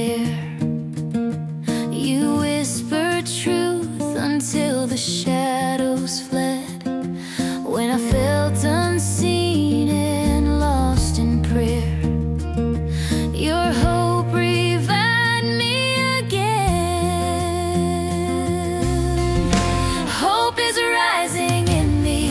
despair. You whispered truth until the shadows fled. When I felt unseen and lost in prayer, your hope revived me again. Hope is rising in me.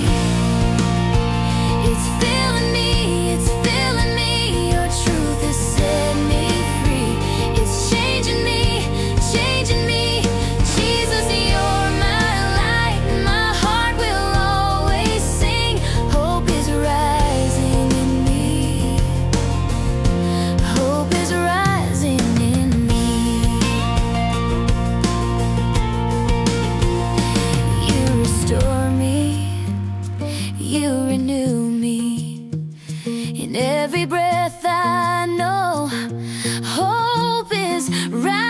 It's filling me, it's filling me. Your truth has set me free. It's changing me, changing me. Jesus, you're my light. My heart will always sing. Hope is rising in me. Hope is rising in me. You restore me, you renew me. In every breath I know, hope is rising.